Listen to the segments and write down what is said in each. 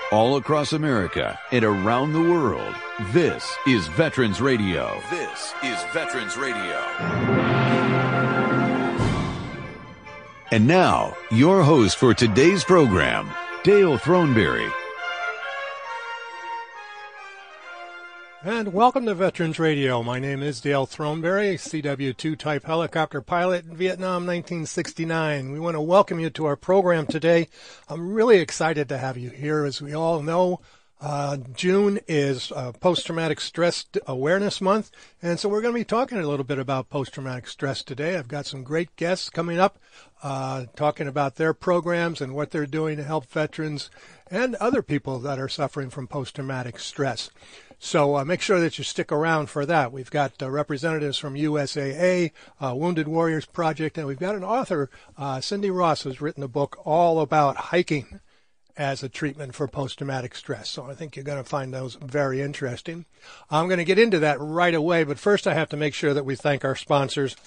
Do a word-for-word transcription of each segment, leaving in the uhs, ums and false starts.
All across America and around the world, this is Veterans Radio. This is Veterans Radio. And now, your host for today's program, Dale Throneberry. And welcome to Veterans Radio. My name is Dale Throneberry, C W two type helicopter pilot in Vietnam, nineteen sixty-nine. We want to welcome you to our program today. I'm really excited to have you here. As we all know, uh, June is uh, Post-Traumatic Stress Awareness Month, and so we're going to be talking a little bit about post-traumatic stress today. I've got some great guests coming up, uh, talking about their programs and what they're doing to help veterans and other people that are suffering from post-traumatic stress. So uh, make sure that you stick around for that. We've got uh, representatives from U S A A, uh, Wounded Warriors Project, and we've got an author, uh, Cindy Ross, who's written a book all about hiking as a treatment for post-traumatic stress. So I think you're going to find those very interesting. I'm going to get into that right away, but first I have to make sure that we thank our sponsors.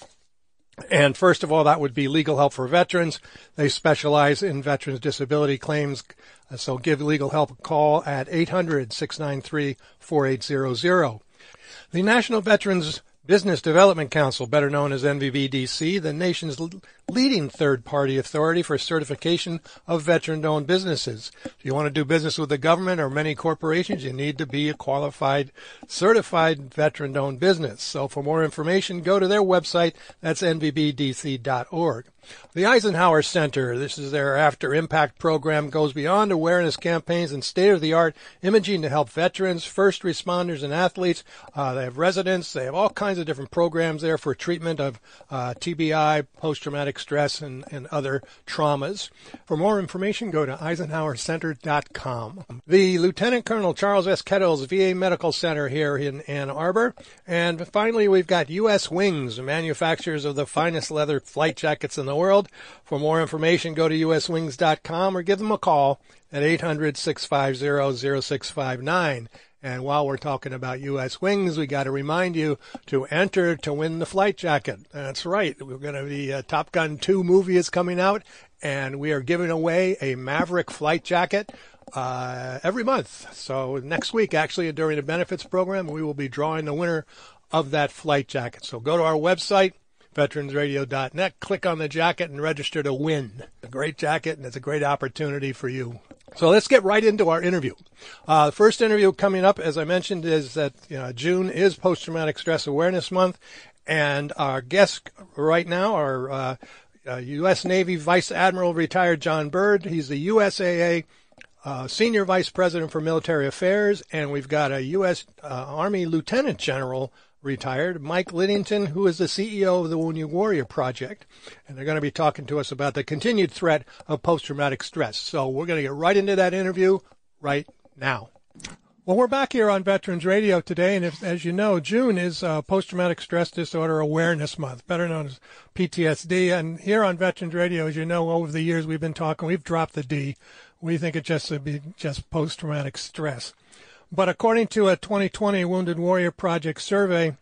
And first of all, that would be Legal Help for Veterans. They specialize in veterans' disability claims. So give Legal Help a call at eight hundred, six nine three, four eight zero zero. The National Veterans Business Development Council, better known as N V B D C, the nation's leading third-party authority for certification of veteran-owned businesses. If you want to do business with the government or many corporations, you need to be a qualified, certified veteran-owned business. So for more information, go to their website. That's N V B D C dot org. The Eisenhower Center, this is their After Impact program, goes beyond awareness campaigns and state-of-the-art imaging to help veterans, first responders, and athletes. Uh, they have residents. They have all kinds of different programs there for treatment of uh, T B I, post-traumatic stress, and, and other traumas. For more information, go to Eisenhower Center dot com. The Lieutenant Colonel Charles S. Kettles V A Medical Center here in Ann Arbor. And finally, we've got U S Wings, manufacturers of the finest leather flight jackets in the world. For more information, go to U S wings dot com or give them a call at eight hundred, six five zero, zero six five nine. And while we're talking about U S Wings, we got to remind you to enter to win the flight jacket. That's right. We're going to be uh, Top Gun two movie is coming out, and we are giving away a Maverick flight jacket uh, every month. So next week, actually, during the benefits program, we will be drawing the winner of that flight jacket. So go to our website, veterans radio dot net, click on the jacket and register to win. A great jacket, and it's a great opportunity for you. So let's get right into our interview. Uh, the first interview coming up, as I mentioned, is that you know, June is Post-Traumatic Stress Awareness Month, and our guest right now are uh, uh, U S Navy Vice Admiral retired John Byrd. He's the U S A A uh, Senior Vice President for Military Affairs, and we've got a U S Uh, Army Lieutenant General retired, Mike Linnington, who is the C E O of the Wounded Warrior Project. And they're going to be talking to us about the continued threat of post-traumatic stress. So we're going to get right into that interview right now. Well, we're back here on Veterans Radio today, and if, as you know, June is uh, Post-Traumatic Stress Disorder Awareness Month, better known as P T S D. And here on Veterans Radio, as you know, over the years we've been talking, we've dropped the D. We think it just should be just post-traumatic stress. But according to a twenty twenty Wounded Warrior Project survey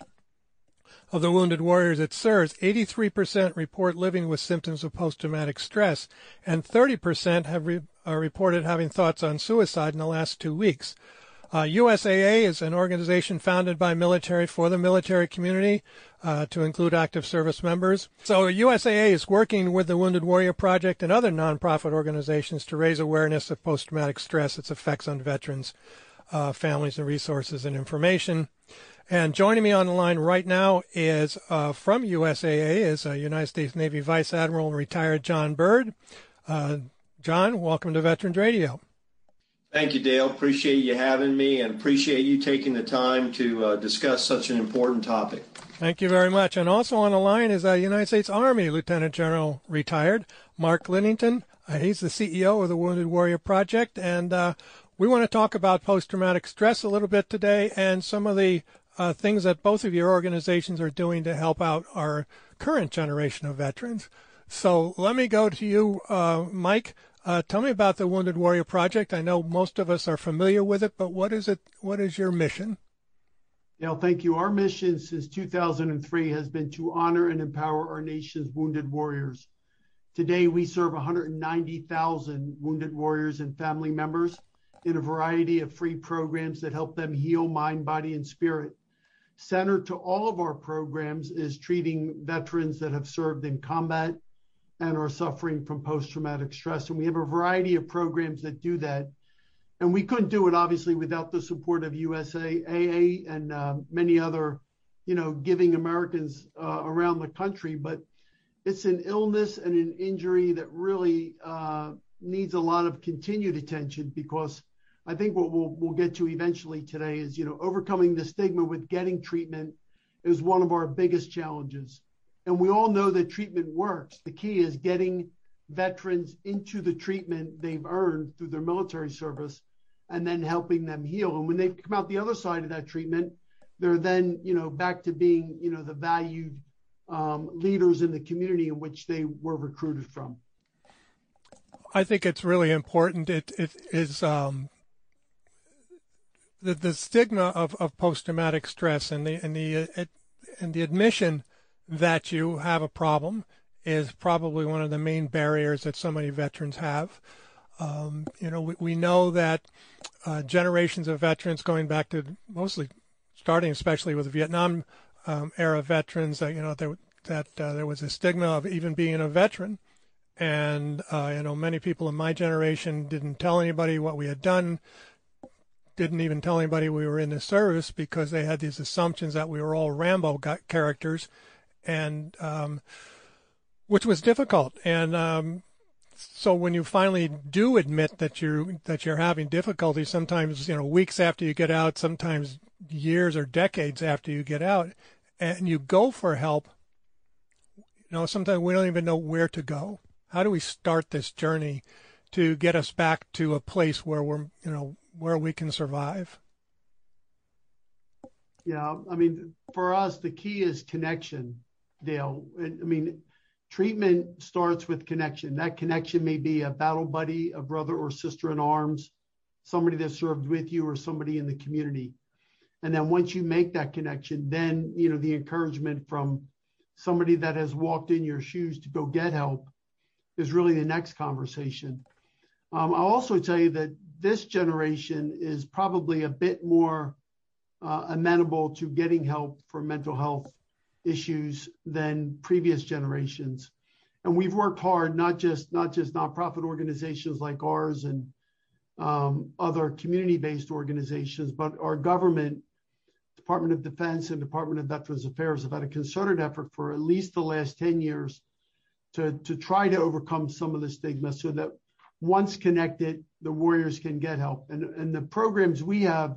of the wounded warriors it serves, eighty-three percent report living with symptoms of post-traumatic stress, and thirty percent have re- uh, reported having thoughts on suicide in the last two weeks. Uh, U S A A is an organization founded by military for the military community uh, to include active service members. So U S A A is working with the Wounded Warrior Project and other nonprofit organizations to raise awareness of post-traumatic stress, its effects on veterans, Uh, families, and resources and information. And joining me on the line right now is uh, from U S A A is uh, United States Navy Vice Admiral retired John Byrd. Uh, John, welcome to Veterans Radio. Thank you, Dale. Appreciate you having me and appreciate you taking the time to uh, discuss such an important topic. Thank you very much. And also on the line is a uh, United States Army Lieutenant General retired Mark Linnington. Uh, he's the C E O of the Wounded Warrior Project, and uh, we want to talk about post-traumatic stress a little bit today and some of the uh, things that both of your organizations are doing to help out our current generation of veterans. So let me go to you, uh, Mike. Uh, tell me about the Wounded Warrior Project. I know most of us are familiar with it, but what is it? What is your mission? Dale, thank you. Our mission since two thousand three has been to honor and empower our nation's wounded warriors. Today, we serve one hundred ninety thousand wounded warriors and family members, in a variety of free programs that help them heal mind, body, and spirit. Center to all of our programs is treating veterans that have served in combat and are suffering from post-traumatic stress. And we have a variety of programs that do that. And we couldn't do it, obviously, without the support of U S A A and uh, many other, you know, giving Americans uh, around the country. But it's an illness and an injury that really uh, needs a lot of continued attention, because I think what we'll, we'll get to eventually today is, you know, overcoming the stigma with getting treatment is one of our biggest challenges. And we all know that treatment works. The key is getting veterans into the treatment they've earned through their military service and then helping them heal. And when they come out the other side of that treatment, they're then, you know, back to being, you know, the valued um, leaders in the community in which they were recruited from. I think it's really important. It, it is um, the, the stigma of, of post-traumatic stress and the, and the, it, and the admission that you have a problem is probably one of the main barriers that so many veterans have. Um, you know, we, we know that uh, generations of veterans going back to mostly starting especially with Vietnam um, era veterans, that, you know, there, that uh, there was a stigma of even being a veteran. And, uh, you know, many people in my generation didn't tell anybody what we had done, didn't even tell anybody we were in the service, because they had these assumptions that we were all Rambo characters, and um, which was difficult. And um, so when you finally do admit that you that you're having difficulty, sometimes, you know, weeks after you get out, sometimes years or decades after you get out, and you go for help, you know, sometimes we don't even know where to go. How do we start this journey to get us back to a place where we're, you know, where we can survive? Yeah, I mean, for us, the key is connection, Dale. I mean, treatment starts with connection. That connection may be a battle buddy, a brother or sister in arms, somebody that served with you, or somebody in the community. And then once you make that connection, then, you know, the encouragement from somebody that has walked in your shoes to go get help is really the next conversation. Um, I'll also tell you that this generation is probably a bit more uh, amenable to getting help for mental health issues than previous generations. And we've worked hard, not just not just nonprofit organizations like ours and um, other community-based organizations, but our government, Department of Defense and Department of Veterans Affairs, have had a concerted effort for at least the last ten years to, to try to overcome some of the stigma, so that once connected, the warriors can get help. And, and the programs we have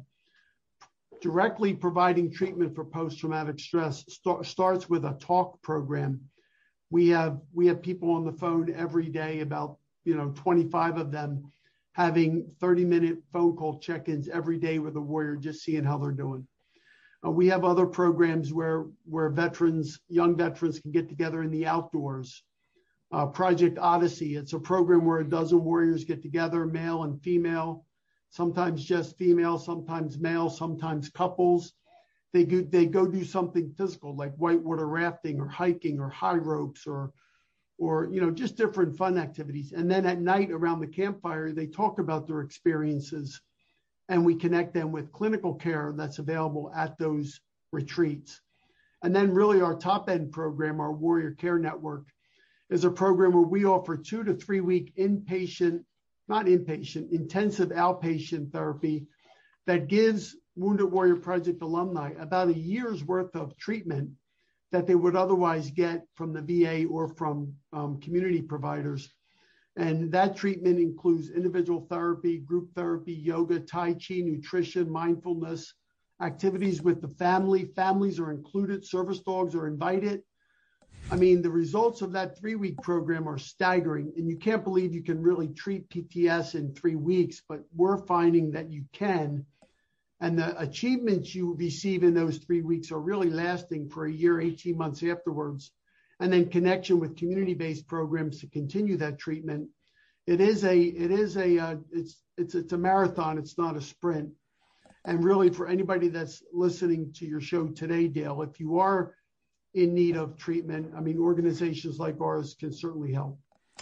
directly providing treatment for post-traumatic stress start, starts with a talk program. We have we have people on the phone every day, about, you know, twenty-five of them, having thirty minute phone call check-ins every day with a warrior, just seeing how they're doing. Uh, we have other programs where where veterans, young veterans, can get together in the outdoors. Uh, Project Odyssey, it's a program where a dozen warriors get together, male and female, sometimes just female, sometimes male, sometimes couples. They go, they go do something physical like whitewater rafting or hiking or high ropes or, or, you know, just different fun activities. And then at night around the campfire, they talk about their experiences, and we connect them with clinical care that's available at those retreats. And then really our top end program, our Warrior Care Network, is a program where we offer two to three week inpatient, not inpatient, intensive outpatient therapy that gives Wounded Warrior Project alumni about a year's worth of treatment that they would otherwise get from the V A or from um, community providers. And that treatment includes individual therapy, group therapy, yoga, Tai Chi, nutrition, mindfulness, activities with the family. Families are included, service dogs are invited. I mean, the results of that three-week program are staggering, and you can't believe you can really treat P T S in three weeks, but we're finding that you can. And the achievements you receive in those three weeks are really lasting for a year, eighteen months afterwards. And then connection with community-based programs to continue that treatment. It is a, it is a, uh, it's, it's, it's a marathon. It's not a sprint. And really, for anybody that's listening to your show today, Dale, if you are in need of treatment, I mean, organizations like ours can certainly help.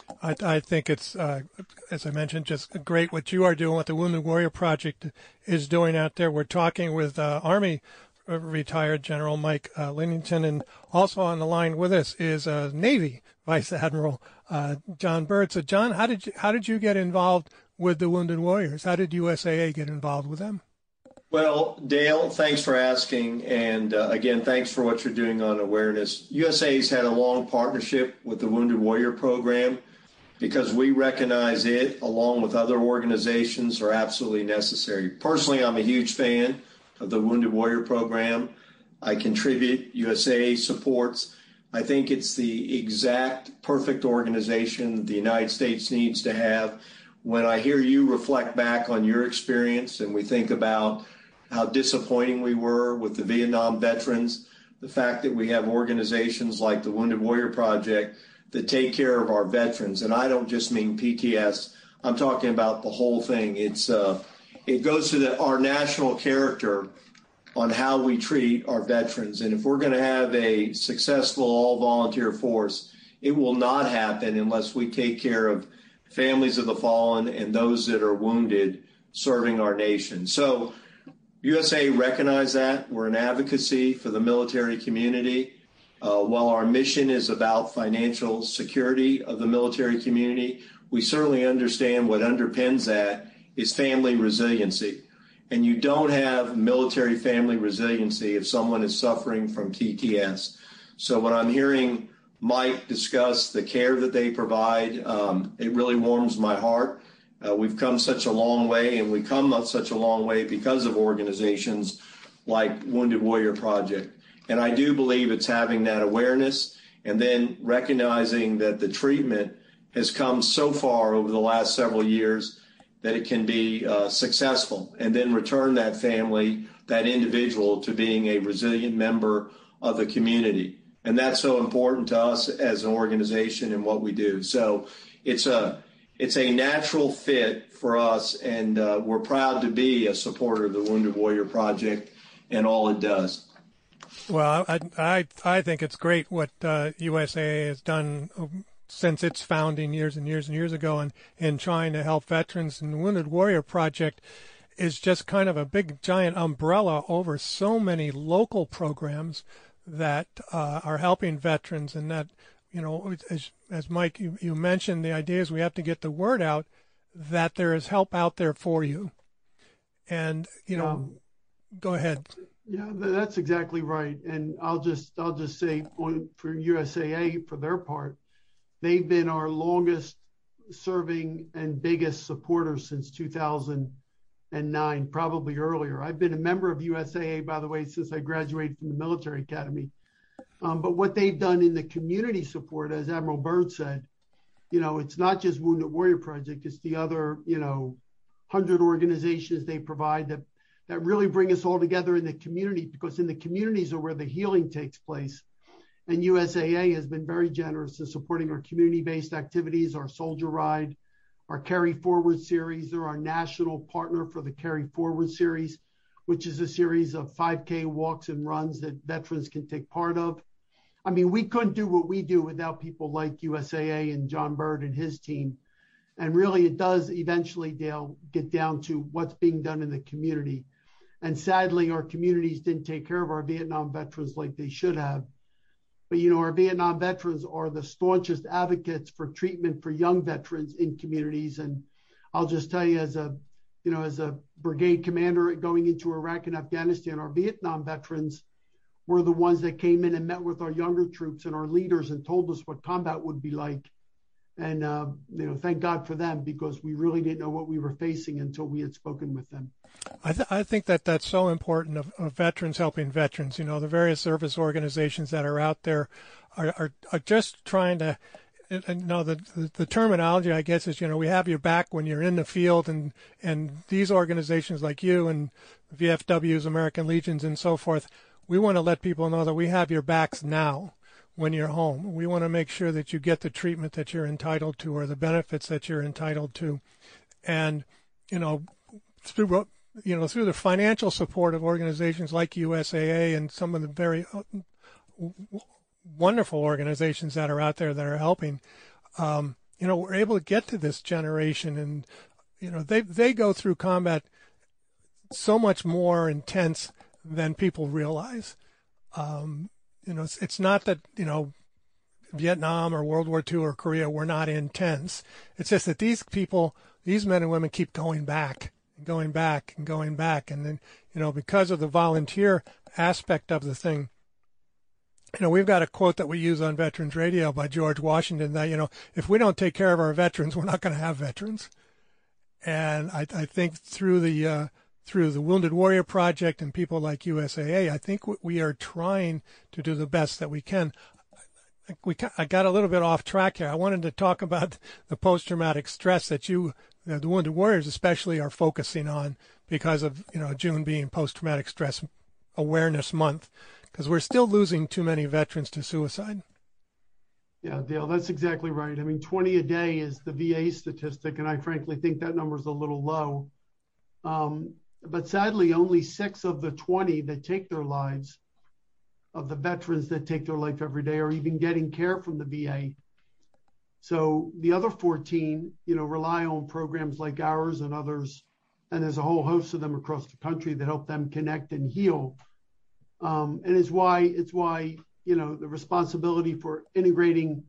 I, I think it's, uh, as I mentioned, just great what you are doing, what the Wounded Warrior Project is doing out there. We're talking with uh, Army retired General Mike uh, Lidington, and also on the line with us is uh, Navy Vice Admiral uh, John Byrd. So, John, how did you, how did you get involved with the Wounded Warriors? How did U S A A get involved with them? Well, Dale, thanks for asking. And uh, again, thanks for what you're doing on awareness. U S A A's had a long partnership with the Wounded Warrior Program because we recognize it, along with other organizations, are absolutely necessary. Personally, I'm a huge fan of the Wounded Warrior Program. I contribute, U S A A supports. I think it's the exact perfect organization the United States needs to have. When I hear you reflect back on your experience and we think about how disappointing we were with the Vietnam veterans, the fact that we have organizations like the Wounded Warrior Project that take care of our veterans, and I don't just mean P T S, I'm talking about the whole thing. It's uh, it goes to the, our national character on how we treat our veterans. And if we're going to have a successful all-volunteer force, it will not happen unless we take care of families of the fallen and those that are wounded serving our nation. So U S A recognize that. We're an advocacy for the military community. Uh, while our mission is about financial security of the military community, we certainly understand what underpins that is family resiliency. And you don't have military family resiliency if someone is suffering from P T S. So when I'm hearing Mike discuss the care that they provide, um, it really warms my heart. Uh, we've come such a long way, and we come up such a long way because of organizations like Wounded Warrior Project. And I do believe it's having that awareness and then recognizing that the treatment has come so far over the last several years that it can be uh, successful, and then return that family, that individual, to being a resilient member of the community. And that's so important to us as an organization and what we do. So it's a it's a natural fit for us, and uh, we're proud to be a supporter of the Wounded Warrior Project and all it does. Well, I I, I think it's great what uh, U S A A has done since its founding years and years and years ago, and in trying to help veterans. And the Wounded Warrior Project is just kind of a big giant umbrella over so many local programs that uh, are helping veterans. And that, you know, as, as Mike, you, you mentioned, the idea is we have to get the word out that there is help out there for you. And, you know, um, go ahead. Yeah, that's exactly right. And I'll just, I'll just say for U S A A, for their part, they've been our longest serving and biggest supporters since two thousand nine, probably earlier. I've been a member of U S A A, by the way, since I graduated from the military academy. Um, but what they've done in the community support, as Admiral Byrd said, you know, it's not just Wounded Warrior Project, it's the other, you know, hundred organizations they provide that, that really bring us all together in the community, because in the communities are where the healing takes place. And U S A A has been very generous in supporting our community-based activities, our Soldier Ride, our Carry Forward series. They're our national partner for the Carry Forward series, which is a series of five K walks and runs that veterans can take part of. I mean, we couldn't do what we do without people like U S A A and John Byrd and his team. And really, it does eventually, Dale, get down to what's being done in the community. And sadly, our communities didn't take care of our Vietnam veterans like they should have. But, you know, our Vietnam veterans are the staunchest advocates for treatment for young veterans in communities. And I'll just tell you, as a, you know, as a brigade commander going into Iraq and Afghanistan, our Vietnam veterans were the ones that came in and met with our younger troops and our leaders and told us what combat would be like. And, uh, you know, thank God for them, because we really didn't know what we were facing until we had spoken with them. I, th- I think that that's so important of, of veterans helping veterans. You know, the various service organizations that are out there are, are, are just trying to, you know, the, the, the terminology, I guess, is, you know, we have your back when you're in the field, and, and these organizations like you and V F Ws, American Legions, and so forth, we want to let people know that we have your backs now when you're home. We want to make sure that you get the treatment that you're entitled to, or the benefits that you're entitled to. And, you know, through, you know, through the financial support of organizations like U S A A and some of the very wonderful organizations that are out there that are helping, um, you know, we're able to get to this generation, and, you know, they they go through combat so much more intense than people realize. Um, you know, it's, it's not that, you know, Vietnam or World War Two or Korea were not intense. It's just that these people, these men and women keep going back and going back and going back. And then, you know, because of the volunteer aspect of the thing, you know, we've got a quote that we use on Veterans Radio by George Washington that, you know, if we don't take care of our veterans, we're not going to have veterans. And I, I think through the uh, through the Wounded Warrior Project and people like U S A A, I think we are trying to do the best that we can. We I got a little bit off track here. I wanted to talk about the post-traumatic stress that you, the Wounded Warriors especially, are focusing on because of, you know, June being Post-Traumatic Stress Awareness Month, because we're still losing too many veterans to suicide. Yeah, Dale, that's exactly right. I mean, twenty a day is the V A statistic, and I frankly think that number is a little low. Um, but sadly, only six of the twenty that take their lives, of the veterans that take their life every day, are even getting care from the V A. So the other fourteen, you know, rely on programs like ours and others, and there's a whole host of them across the country that help them connect and heal. Um, and it's why it's why you know the responsibility for integrating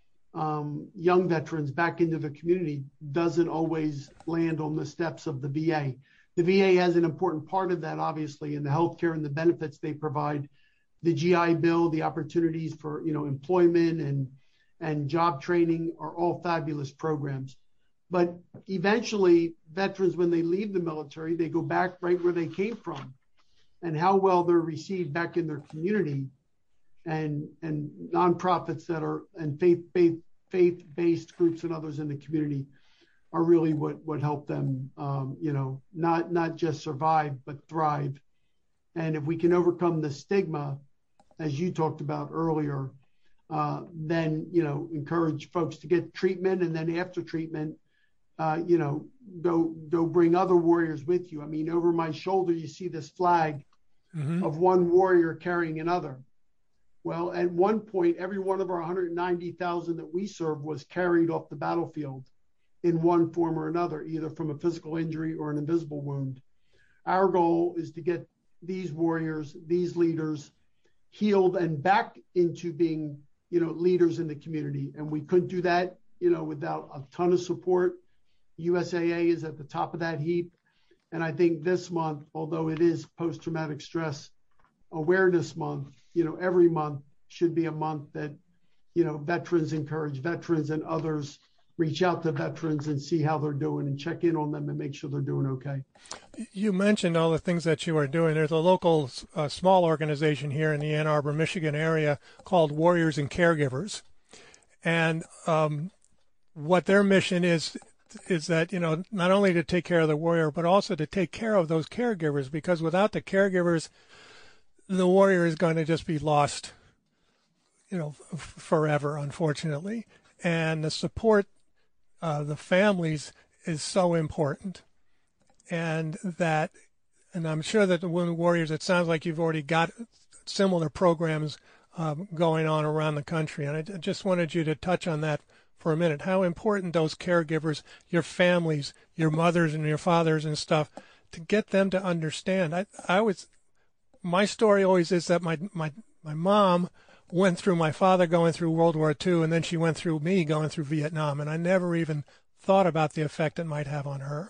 um, young veterans back into the community doesn't always land on the steps of the V A. The V A has an important part of that, obviously, in the healthcare and the benefits they provide. The G I Bill, the opportunities for, you know, employment and and job training are all fabulous programs. But eventually, veterans, when they leave the military, they go back right where they came from, and how well they're received back in their community, and and nonprofits that are and faith faith faith-based groups and others in the community are really what what help them, um, you know, not not just survive but thrive. And if we can overcome the stigma, as you talked about earlier, uh, then, you know, encourage folks to get treatment, and then after treatment, uh, you know, go go bring other warriors with you. I mean, over my shoulder, you see this flag mm-hmm. of one warrior carrying another. Well, at one point, every one of our one hundred ninety thousand that we served was carried off the battlefield in one form or another, either from a physical injury or an invisible wound. Our goal is to get these warriors, these leaders, healed and back into being, you know, leaders in the community. And we couldn't do that, you know, without a ton of support. U S A A is at the top of that heap. And I think this month, although it is Post-Traumatic Stress Awareness Month, you know, every month should be a month that, you know, veterans encourage veterans and others reach out to veterans and see how they're doing and check in on them and make sure they're doing okay. You mentioned all the things that you are doing. There's a local uh, small organization here in the Ann Arbor, Michigan area called Warriors and Caregivers. And um, what their mission is, is that, you know, not only to take care of the warrior, but also to take care of those caregivers, because without the caregivers, the warrior is going to just be lost, you know, f- forever, unfortunately. And the support Uh, the families is so important, and that, and I'm sure that the Wounded Warriors, it sounds like you've already got similar programs um, going on around the country, and I, I just wanted you to touch on that for a minute, how important those caregivers, your families, your mothers and your fathers and stuff, to get them to understand. I, I was, my story always is that my, my, my mom went through my father going through World War Two, and then she went through me going through Vietnam, and I never even thought about the effect it might have on her.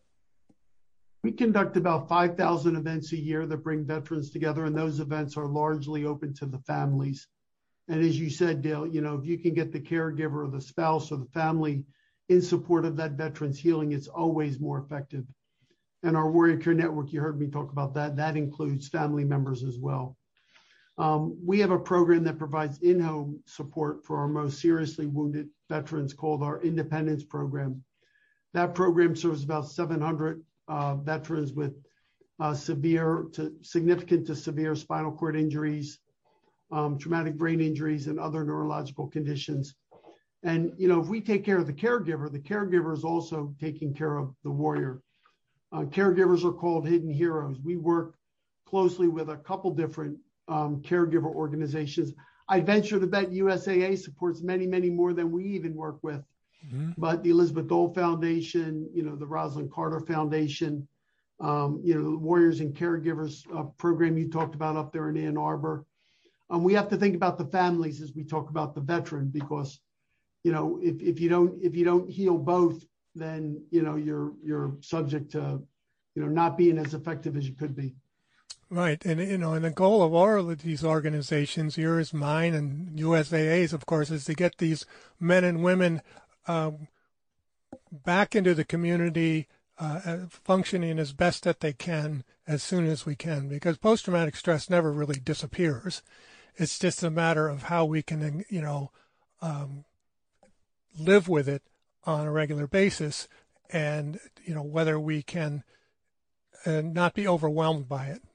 We conduct about five thousand events a year that bring veterans together, and those events are largely open to the families. And as you said, Dale, you know, if you can get the caregiver or the spouse or the family in support of that veteran's healing, it's always more effective. And our Warrior Care Network, you heard me talk about that, that includes family members as well. Um, we have a program that provides in-home support for our most seriously wounded veterans called our Independence Program. That program serves about seven hundred uh, veterans with uh, severe to significant to severe spinal cord injuries, um, traumatic brain injuries, and other neurological conditions. And, you know, if we take care of the caregiver, the caregiver is also taking care of the warrior. Uh, caregivers are called hidden heroes. We work closely with a couple different Um, caregiver organizations. I venture to bet U S A A supports many, many more than we even work with. Mm-hmm. But the Elizabeth Dole Foundation, you know, the Rosalind Carter Foundation, um, you know, the Warriors and Caregivers uh, program you talked about up there in Ann Arbor. Um, we have to think about the families as we talk about the veteran, because, you know, if, if you don't if you don't heal both, then, you know, you're you're subject to, you know, not being as effective as you could be. Right. And, you know, and the goal of all of these organizations, yours, mine, and U S A A's, of course, is to get these men and women um, back into the community, uh, functioning as best that they can as soon as we can, because post-traumatic stress never really disappears. It's just a matter of how we can, you know, um, live with it on a regular basis, and, you know, whether we can uh, not be overwhelmed by it.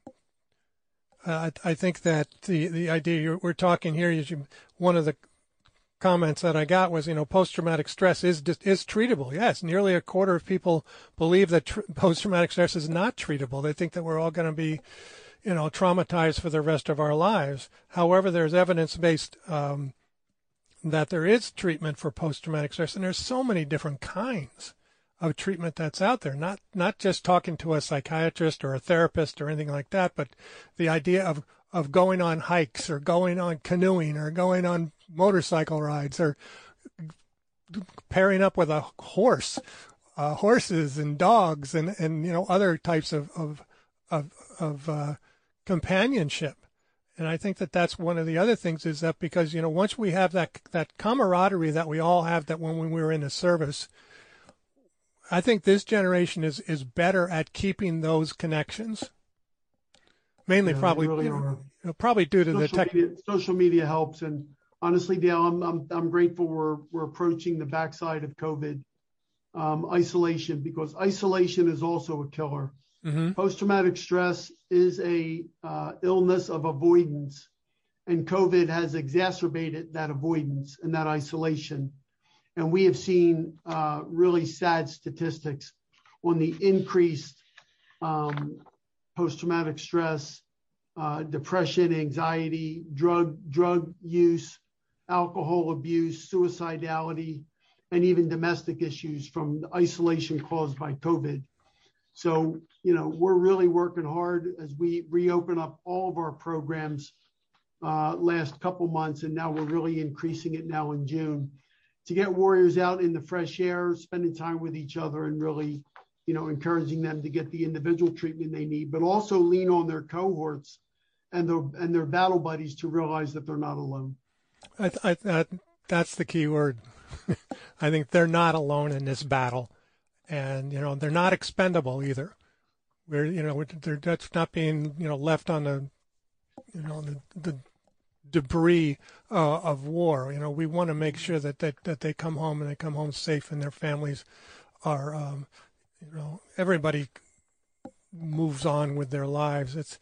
Uh, I, I think that the, the idea you're, we're talking here is you, one of the comments that I got was, you know, post-traumatic stress is is treatable. Yes, nearly a quarter of people believe that tr- post-traumatic stress is not treatable. They think that we're all going to be, you know, traumatized for the rest of our lives. However, there's evidence-based um, that there is treatment for post-traumatic stress, and there's so many different kinds of treatment that's out there, not not just talking to a psychiatrist or a therapist or anything like that, but the idea of, of going on hikes or going on canoeing or going on motorcycle rides or pairing up with a horse, uh, horses and dogs and, and, you know, other types of, of, of, of uh, companionship. And I think that that's one of the other things, is that because, you know, once we have that, that camaraderie that we all have, that when we were in the service, I think this generation is, is better at keeping those connections. Mainly, yeah, probably, really you know, probably due to social the tech. Media, social media helps, and honestly, Dale, I'm I'm I'm grateful we're we're approaching the backside of COVID, um, isolation, because isolation is also a killer. Mm-hmm. Post-traumatic stress is a uh, illness of avoidance, and COVID has exacerbated that avoidance and that isolation. And we have seen uh, really sad statistics on the increased um, post-traumatic stress, uh, depression, anxiety, drug drug use, alcohol abuse, suicidality, and even domestic issues from the isolation caused by COVID. So, you know, we're really working hard as we reopen up all of our programs uh, last couple months, and now we're really increasing it now in June, to get warriors out in the fresh air, spending time with each other, and really, you know, encouraging them to get the individual treatment they need, but also lean on their cohorts and their and their battle buddies to realize that they're not alone. I, I, that, that's the key word. I think they're not alone in this battle, and, you know, they're not expendable either. We're, you know, they're that's not being, you know, left on the, you know, the, the debris uh, of war. You know, we want to make sure that, that that they come home and they come home safe, and their families are, um, you know, everybody moves on with their lives. It's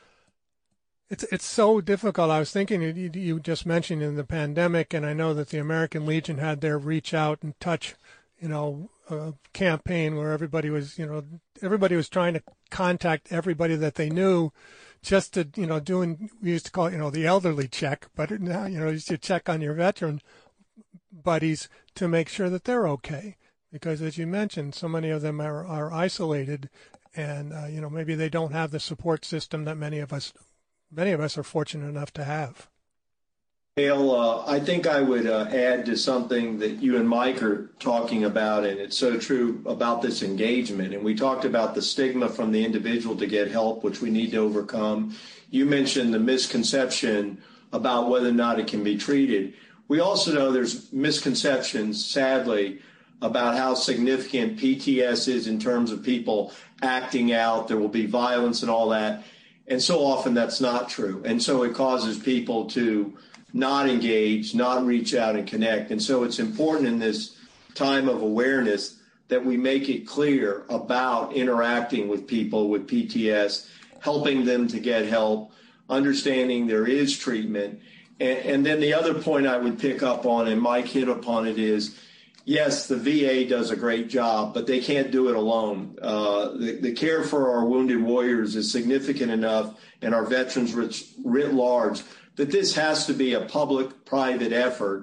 it's it's so difficult. I was thinking, you, you just mentioned in the pandemic, and I know that the American Legion had their reach out and touch, you know, uh, campaign where everybody was, you know, everybody was trying to contact everybody that they knew, just to, you know, doing, we used to call it, you know, the elderly check, but now, you know, you should check on your veteran buddies to make sure that they're okay. Because as you mentioned, so many of them are, are isolated, and, uh, you know, maybe they don't have the support system that many of us, many of us are fortunate enough to have. Dale, uh, I think I would uh, add to something that you and Mike are talking about, and it's so true about this engagement. And we talked about the stigma from the individual to get help, which we need to overcome. You mentioned the misconception about whether or not it can be treated. We also know there's misconceptions, sadly, about how significant P T S is in terms of people acting out. There will be violence and all that. And so often that's not true. And so it causes people to not engage, not reach out and connect. And so it's important in this time of awareness that we make it clear about interacting with people with P T S, helping them to get help, understanding there is treatment. And, and then the other point I would pick up on, and Mike hit upon it, is, yes, the V A does a great job, but they can't do it alone. Uh, the, the care for our wounded warriors is significant enough, and our veterans writ, writ large, that this has to be a public-private effort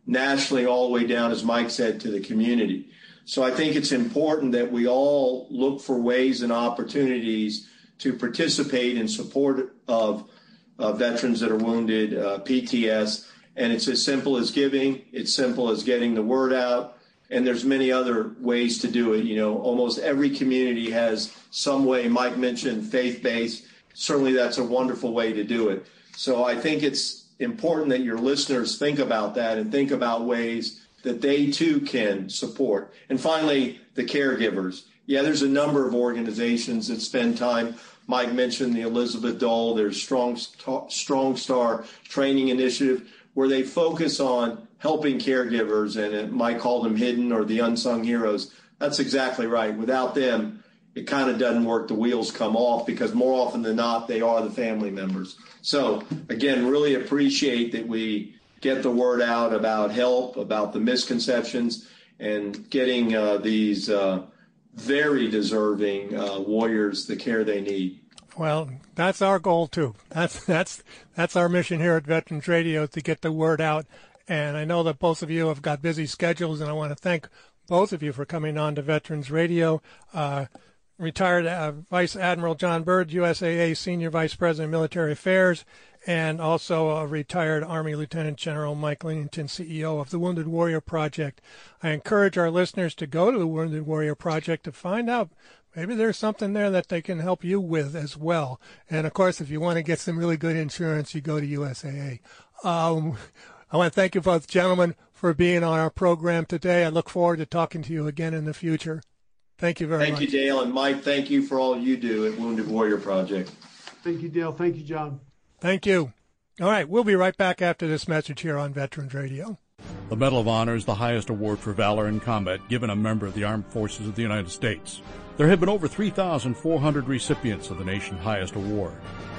nationally all the way down, as Mike said, to the community. So I think it's important that we all look for ways and opportunities to participate in support of uh, veterans that are wounded, uh, P T S. And it's as simple as giving. It's simple as getting the word out. And there's many other ways to do it. You know, almost every community has some way. Mike mentioned faith-based. Certainly that's a wonderful way to do it. So I think it's important that your listeners think about that and think about ways that they too can support. And finally, the caregivers. Yeah, there's a number of organizations that spend time. Mike mentioned the Elizabeth Dole. There's Strong Star, Strong Star Training Initiative, where they focus on helping caregivers, and Mike called them hidden or the unsung heroes. That's exactly right. Without them, it kind of doesn't work. The wheels come off, because more often than not, they are the family members. So, again, really appreciate that we get the word out about help, about the misconceptions, and getting uh, these uh, very deserving uh, warriors the care they need. Well, that's our goal too. That's that's that's our mission here at Veterans Radio, to get the word out. And I know that both of you have got busy schedules, and I want to thank both of you for coming on to Veterans Radio. Uh, retired uh, Vice Admiral John Byrd, U S A A Senior Vice President of Military Affairs, and also a retired Army Lieutenant General Mike Leamington, C E O of the Wounded Warrior Project. I encourage our listeners to go to the Wounded Warrior Project to find out maybe there's something there that they can help you with as well. And, of course, if you want to get some really good insurance, you go to U S A A. Um, I want to thank you both gentlemen for being on our program today. I look forward to talking to you again in the future. Thank you very thank much. Thank you, Dale. And Mike, thank you for all you do at Wounded Warrior Project. Thank you, Dale. Thank you, John. Thank you. All right, we'll be right back after this message here on Veterans Radio. The Medal of Honor is the highest award for valor in combat given a member of the Armed Forces of the United States. There have been over three thousand four hundred recipients of the nation's highest award.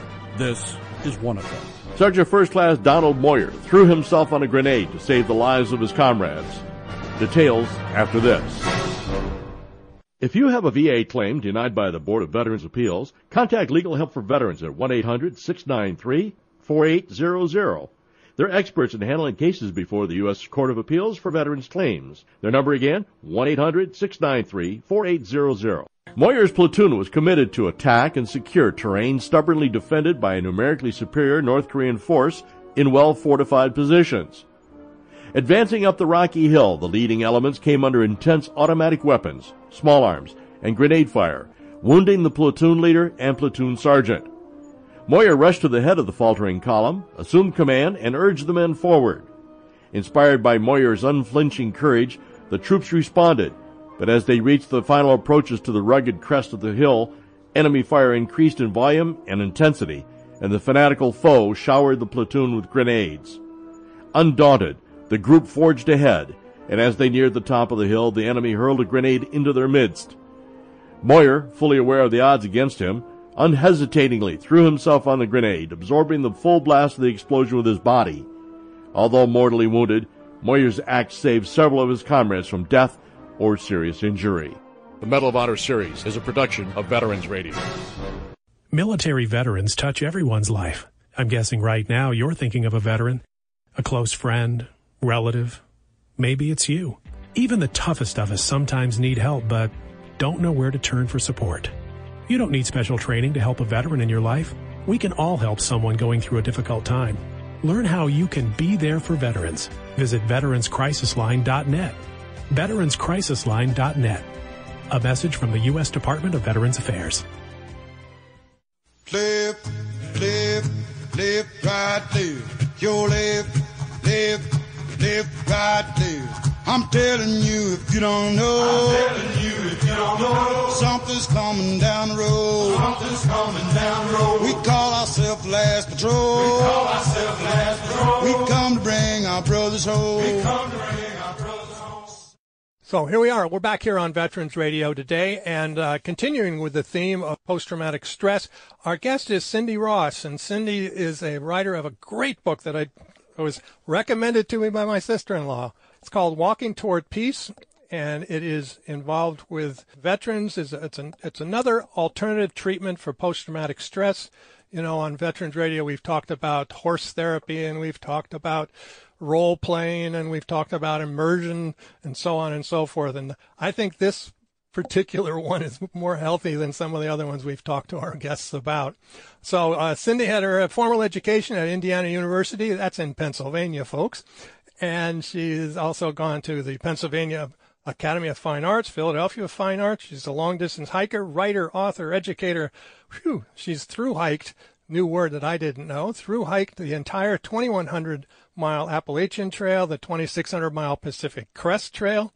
This is one of them. Sergeant First Class Donald Moyer threw himself on a grenade to save the lives of his comrades. Details after this. If you have a V A claim denied by the Board of Veterans' Appeals, contact Legal Help for Veterans at one eight hundred six nine three four eight zero zero. They're experts in handling cases before the U S Court of Appeals for veterans' claims. Their number again, one eight hundred six nine three four eight zero zero. Moyer's platoon was committed to attack and secure terrain stubbornly defended by a numerically superior North Korean force in well-fortified positions. Advancing up the rocky hill, the leading elements came under intense automatic weapons, small arms, and grenade fire, wounding the platoon leader and platoon sergeant. Moyer rushed to the head of the faltering column, assumed command, and urged the men forward. Inspired by Moyer's unflinching courage, the troops responded, but as they reached the final approaches to the rugged crest of the hill, enemy fire increased in volume and intensity, and the fanatical foe showered the platoon with grenades. Undaunted, the group forged ahead, and as they neared the top of the hill, the enemy hurled a grenade into their midst. Moyer, fully aware of the odds against him, unhesitatingly threw himself on the grenade, absorbing the full blast of the explosion with his body. Although mortally wounded, Moyer's act saved several of his comrades from death or serious injury. The Medal of Honor series is a production of Veterans Radio. Military veterans touch everyone's life. I'm guessing right now you're thinking of a veteran, a close friend, relative. Maybe it's you. Even the toughest of us sometimes need help, but don't know where to turn for support. You don't need special training to help a veteran in your life. We can all help someone going through a difficult time. Learn how you can be there for veterans. Visit veterans crisis line dot net. veterans crisis line dot net. A message from the U S Department of Veterans Affairs. Live, live, live, right, live. Yo, live, live, live, right, live. I'm telling you if you don't know. I'm telling you if you don't know. Something's coming down the road. Something's coming down the road. We call ourselves Last Patrol. We call ourselves Last Patrol. We come to bring our brothers home. We come to bring our brothers home. So here we are. We're back here on Veterans Radio today, and uh, continuing with the theme of post-traumatic stress, our guest is Cindy Ross, and Cindy is a writer of a great book that I was recommended to me by my sister-in-law. It's called Walking Toward Peace, and it is involved with veterans. It's, it's, an, it's another alternative treatment for post-traumatic stress. You know, on Veterans Radio, we've talked about horse therapy, and we've talked about role playing, and we've talked about immersion, and so on and so forth. And I think this particular one is more healthy than some of the other ones we've talked to our guests about. So uh, Cindy had her formal education at Indiana University. That's in Pennsylvania, folks. And she's also gone to the Pennsylvania Academy of Fine Arts, Philadelphia Fine Arts. She's a long-distance hiker, writer, author, educator. Whew, she's through-hiked, new word that I didn't know, through-hiked the entire twenty-one hundred mile Appalachian Trail, the twenty-six hundred mile Pacific Crest Trail,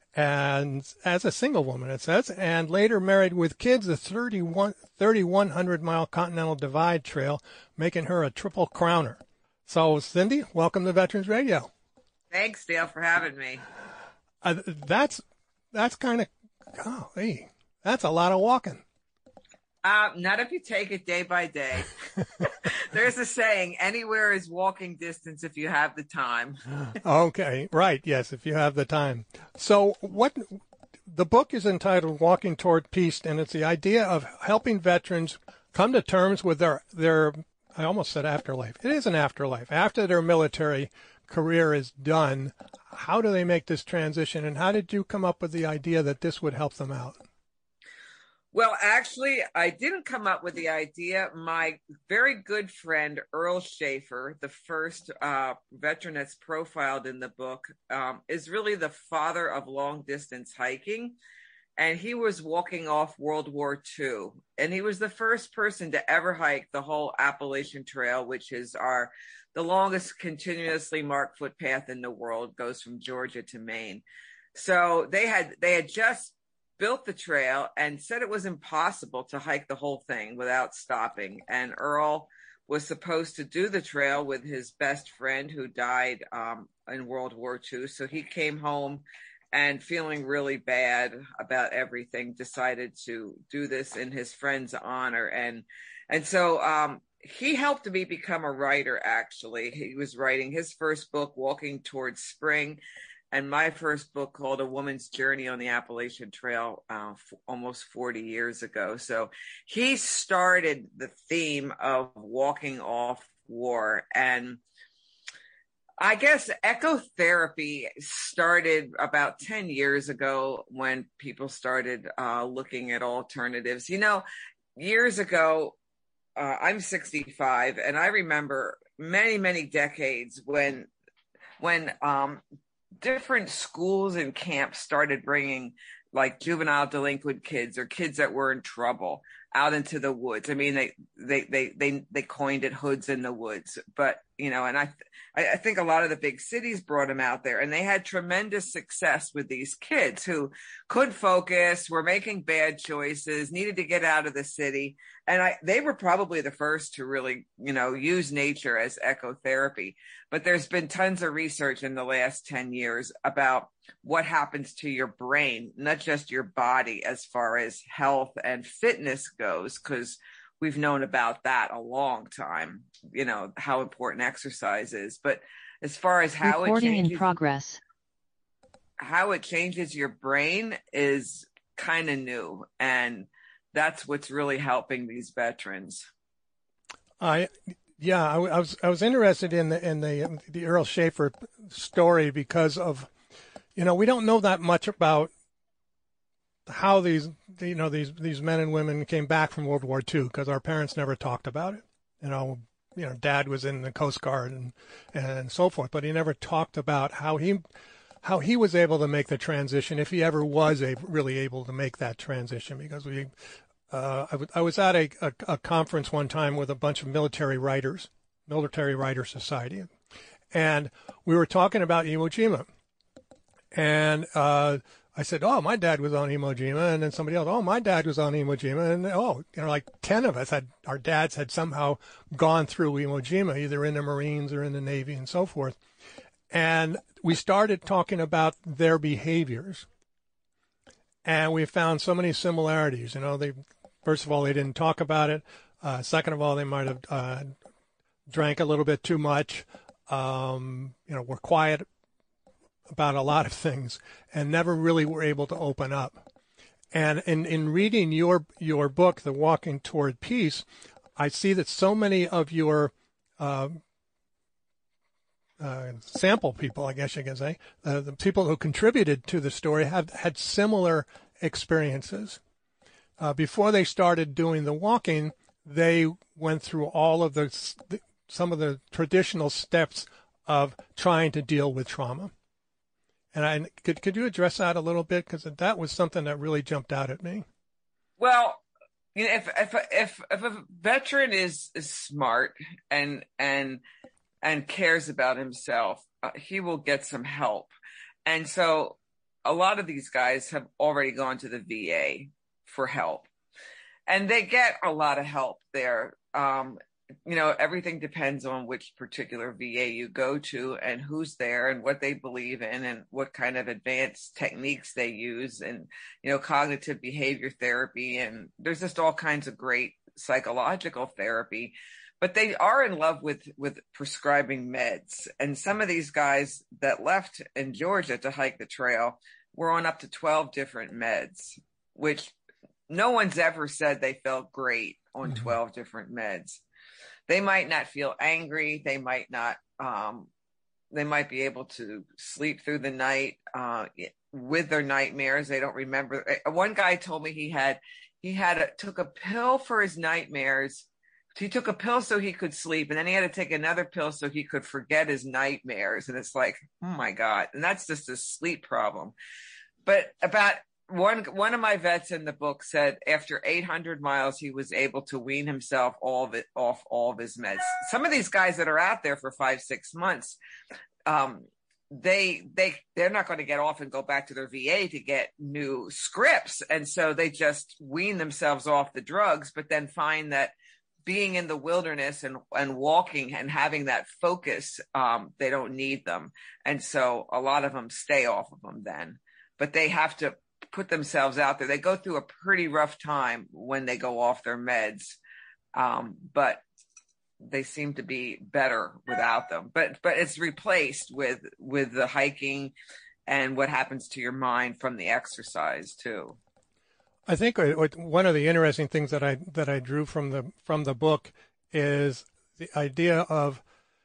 and as a single woman, it says, and later married with kids, the thirty-one hundred mile Continental Divide Trail, making her a triple crowner. So, Cindy, welcome to Veterans Radio. Thanks, Dale, for having me. Uh, that's that's kind of, oh, hey, that's a lot of walking. Uh, not if you take it day by day. There's a saying, anywhere is walking distance if you have the time. Okay, right, yes, if you have the time. So what the book is entitled Walking Toward Peace, and it's the idea of helping veterans come to terms with their, their I almost said afterlife. It is an afterlife. After their military career is done, how do they make this transition, and how did you come up with the idea that this would help them out? Well, actually, I didn't come up with the idea. My very good friend, Earl Schaefer, the first uh, veteran that's profiled in the book, um, is really the father of long distance hiking. And he was walking off World War Two. And he was the first person to ever hike the whole Appalachian Trail, which is our the longest continuously marked footpath in the world, goes from Georgia to Maine. So they had they had just built the trail and said it was impossible to hike the whole thing without stopping. And Earl was supposed to do the trail with his best friend who died um, in World War Two. So he came home and feeling really bad about everything, decided to do this in his friend's honor. And, and so um, he helped me become a writer, actually. He was writing his first book, Walking Towards Spring, and my first book called A Woman's Journey on the Appalachian Trail uh, f- almost forty years ago. So he started the theme of walking off war. And I guess ecotherapy started about ten years ago when people started uh, looking at alternatives. You know, years ago, uh, I'm sixty-five, and I remember many, many decades when, when, um, different schools and camps started bringing like juvenile delinquent kids or kids that were in trouble out into the woods. I mean, they, they, they, they, they coined it hoods in the woods, but you know, and I, I think a lot of the big cities brought them out there, and they had tremendous success with these kids who could focus, were making bad choices, needed to get out of the city. And I, they were probably the first to really, you know, use nature as ecotherapy. But there's been tons of research in the last ten years about what happens to your brain, not just your body, as far as health and fitness goes, because we've known about that a long time, you know, how important exercise is. But as far as how Recording it changes, in progress. how it changes your brain is kind of new. And that's what's really helping these veterans. I, yeah, I, I was I was interested in the in the the Earl Schaefer story because of, you know, we don't know that much about how these, you know, these, these men and women came back from World War Two, because our parents never talked about it. You know, you know, Dad was in the Coast Guard and, and so forth, but he never talked about how he, how he was able to make the transition, if he ever was a, really able to make that transition. Because we, uh, I, w- I was at a, a, a conference one time with a bunch of military writers, Military Writer Society, and we were talking about Iwo Jima. And, uh, I said, oh, my dad was on Iwo Jima. And then somebody else, oh, my dad was on Iwo Jima. And, oh, you know, like ten of us had, our dads had somehow gone through Iwo Jima, either in the Marines or in the Navy and so forth. And we started talking about their behaviors. And we found so many similarities. You know, they, first of all, they didn't talk about it. Uh, second of all, they might have uh, drank a little bit too much. Um, you know, were quiet about a lot of things and never really were able to open up. And in, in reading your your book, The Walking Toward Peace, I see that so many of your uh, uh, sample people, I guess you can say, uh, the people who contributed to the story have had similar experiences. Uh, before they started doing the walking, they went through all of the, some of the traditional steps of trying to deal with trauma. And I could could you address that a little bit, because that was something that really jumped out at me. Well, you know, if if if if a veteran is is smart and and and cares about himself, uh, he will get some help. And so, a lot of these guys have already gone to the V A for help, and they get a lot of help there. Um, you know, everything depends on which particular V A you go to and who's there and what they believe in and what kind of advanced techniques they use, and, you know, cognitive behavior therapy. And there's just all kinds of great psychological therapy, but they are in love with, with prescribing meds. And some of these guys that left in Georgia to hike the trail were on up to twelve different meds, which no one's ever said they felt great on mm-hmm. twelve different meds. They might not feel angry. They might not, um, they might be able to sleep through the night, uh, with their nightmares. They don't remember. One guy told me he had, he had a, took a pill for his nightmares. He took a pill so he could sleep, and then he had to take another pill so he could forget his nightmares. And it's like, oh my God. And that's just a sleep problem. But about One one of my vets in the book said after eight hundred miles, he was able to wean himself all of it off all of his meds. Some of these guys that are out there for five, six months, um, they they they're not going to get off and go back to their V A to get new scripts, and so they just wean themselves off the drugs. But then find that being in the wilderness and and walking and having that focus, um, they don't need them, and so a lot of them stay off of them then. But they have to put themselves out there. They go through a pretty rough time when they go off their meds, um, but they seem to be better without them. But but it's replaced with with the hiking and what happens to your mind from the exercise too. I think one of the interesting things that I that I drew from the from the book is the idea of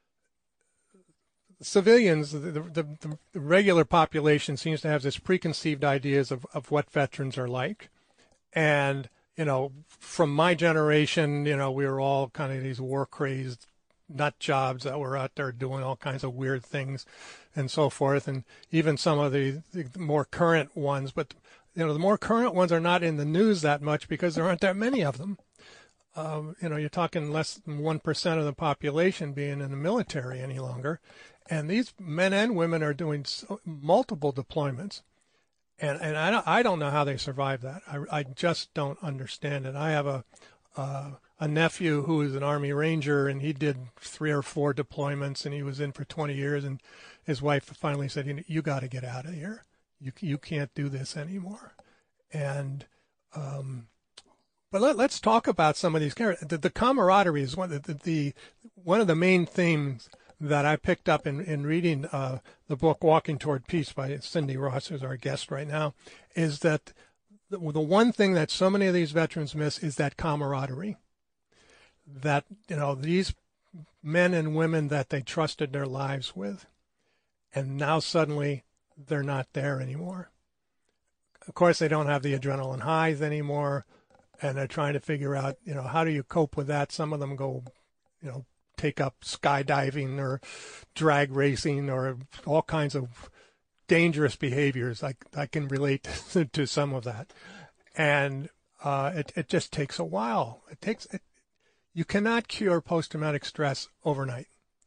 civilians. The, the, the regular population seems to have this preconceived ideas of, of what veterans are like. And, you know, from my generation, you know, we were all kind of these war crazed nut jobs that were out there doing all kinds of weird things and so forth. And even some of the, the more current ones, but, you know, the more current ones are not in the news that much because there aren't that many of them. Um, you know, you're talking less than one percent of the population being in the military any longer. And these men and women are doing so, multiple deployments. And and I don't, I don't know how they survive that. I, I just don't understand it. I have a uh, a nephew who is an Army Ranger, and he did three or four deployments, and he was in for twenty years. And his wife finally said, you, you got to get out of here. You you can't do this anymore. And um, but let, let's talk about some of these characters. The, the camaraderie is one of the, the one of the main themes that I picked up in, in reading uh, the book Walking Toward Peace by Cindy Ross, who's our guest right now, is that the, the one thing that so many of these veterans miss is that camaraderie. That, you know, these men and women that they trusted their lives with, and now suddenly they're not there anymore. Of course, they don't have the adrenaline highs anymore, and they're trying to figure out, you know, how do you cope with that? Some of them go, you know, take up skydiving or drag racing or all kinds of dangerous behaviors. I, I can relate to some of that. And uh, it, it just takes a while. It takes it, you cannot cure post-traumatic stress overnight.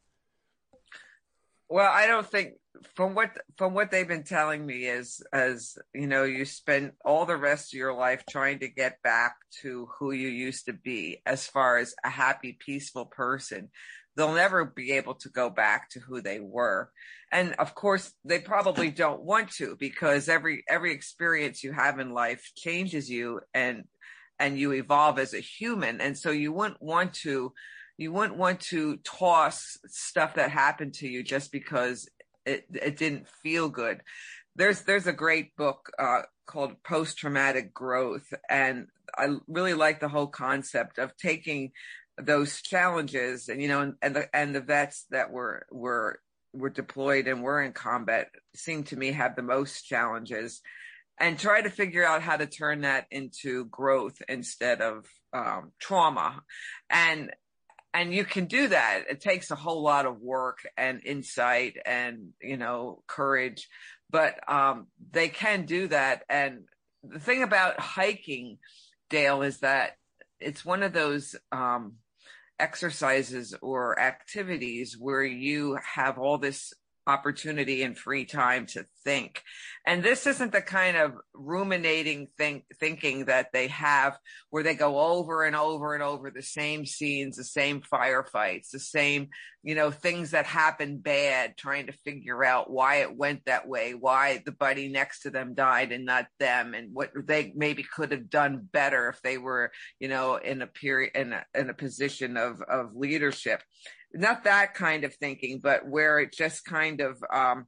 Well, I don't think from what from what they've been telling me is, as you know, you spend all the rest of your life trying to get back to who you used to be as far as a happy, peaceful person. They'll never be able to go back to who they were. And of course, they probably don't want to, because every every experience you have in life changes you and and you evolve as a human. And so you wouldn't want to you wouldn't want to toss stuff that happened to you just because it, it didn't feel good. There's there's a great book uh, called Post-Traumatic Growth, and I really like the whole concept of taking those challenges, and you know, and, and the and the vets that were were were deployed and were in combat seem to me have the most challenges, and try to figure out how to turn that into growth instead of um, trauma. And and you can do that. It takes a whole lot of work and insight and, you know, courage, but um, they can do that. And the thing about hiking, Dale, is that it's one of those um, exercises or activities where you have all this opportunity and free time to think. And this isn't the kind of ruminating think, thinking that they have where they go over and over and over the same scenes, the same firefights, the same, you know, things that happen bad, trying to figure out why it went that way, why the buddy next to them died and not them, and what they maybe could have done better if they were, you know, in a period, in a, in a position of, of leadership. Not that kind of thinking, but where it just kind of, um,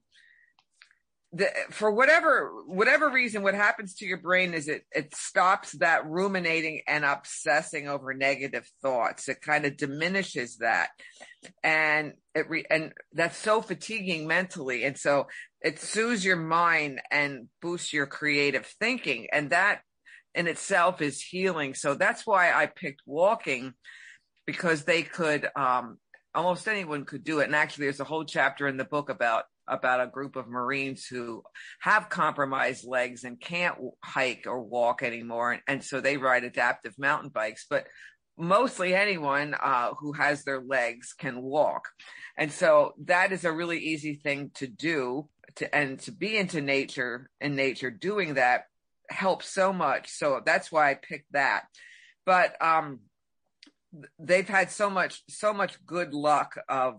the, for whatever whatever reason, what happens to your brain is it it stops that ruminating and obsessing over negative thoughts. It kind of diminishes that, and it re, and that's so fatiguing mentally. And so it soothes your mind and boosts your creative thinking, and that in itself is healing. So that's why I picked walking, because they could. Um, Almost anyone could do it. And actually, there's a whole chapter in the book about, about a group of Marines who have compromised legs and can't hike or walk anymore. And, and so they ride adaptive mountain bikes. But mostly anyone uh, who has their legs can walk. And so that is a really easy thing to do. To, and to be into nature, in nature, doing that helps so much. So that's why I picked that. But um they've had so much, so much good luck of,